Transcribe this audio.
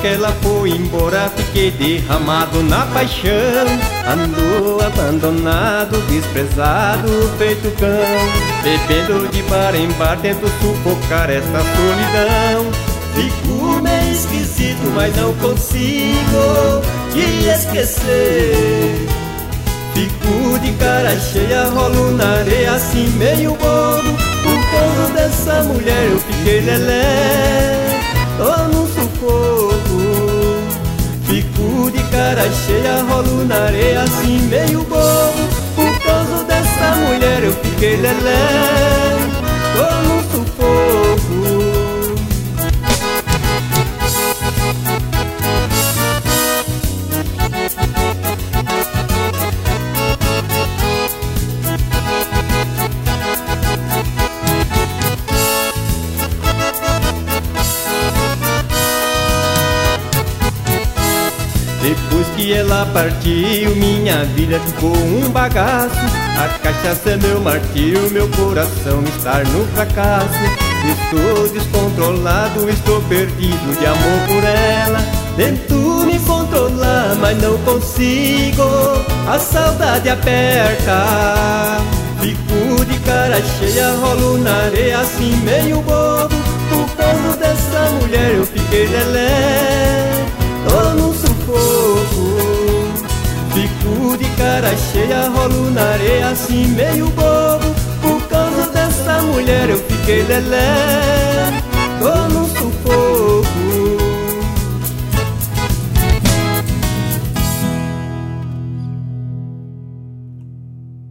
que ela foi embora, fiquei derramado na paixão. Ando abandonado, desprezado, feito cão, bebendo de bar em bar, tento sufocar esta solidão. Fico meio esquisito, mas não consigo te esquecer. Fico de cara cheia, rolo na areia assim meio bobo. Por causa dessa mulher eu fiquei lelé, tô num sufoco. Fico de cara cheia, rolo na areia assim meio bobo. Por causa dessa mulher eu fiquei lelé, tô num sufoco. Depois que ela partiu, minha vida ficou um bagaço. A cachaça é meu martírio, meu coração está no fracasso. Estou descontrolado, estou perdido de amor por ela. Tento me controlar, mas não consigo, a saudade aperta. Fico de cara cheia, rolo na areia assim meio bobo. Por causa dessa mulher eu fiquei lelé, tô num sufoco. Fico de cara cheia, rolo na areia assim meio bobo. Por causa dessa mulher eu fiquei lelé,